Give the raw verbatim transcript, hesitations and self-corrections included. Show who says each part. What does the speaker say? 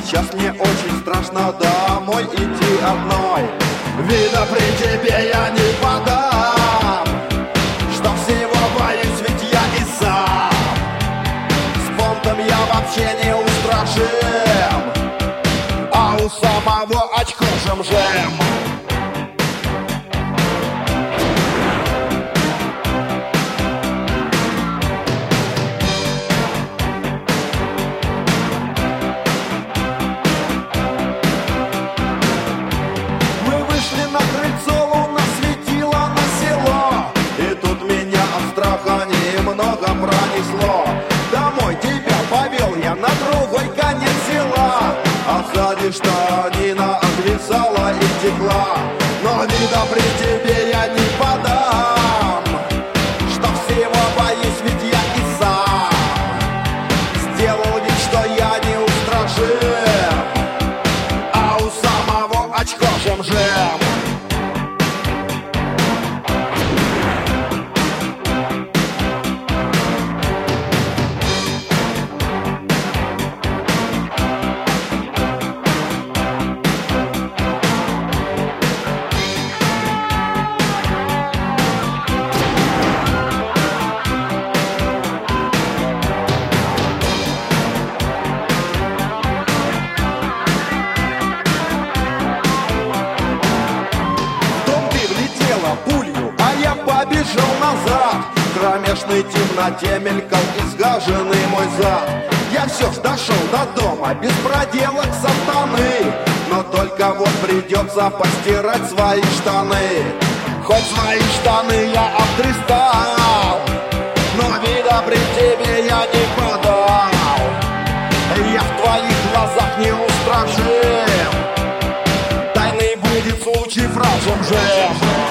Speaker 1: сейчас мне очень страшно домой идти одной. Вида при тебе я не подам, что всего боюсь, ведь я и сам. С понтом я вообще не устрашим, а у самого очко жем-жем. Пронесло. Домой тебя повел я на другой конец села, а сзади штанина отвисала и текла. Но вида при тебе я не подам, что всего боюсь, ведь я и сам. Сделал вид, что я не устрашим, а у самого очко жем-жем. Побежал назад, в кромешной темноте мелькал изгаженный мой зад. Я все ж дошел до дома без проделок сатаны, но только вот придется постирать свои штаны. Хоть свои штаны я обдристал, но вида при тебе я не подал. Я в твоих глазах не устрашим, тайный будет случай фразом же.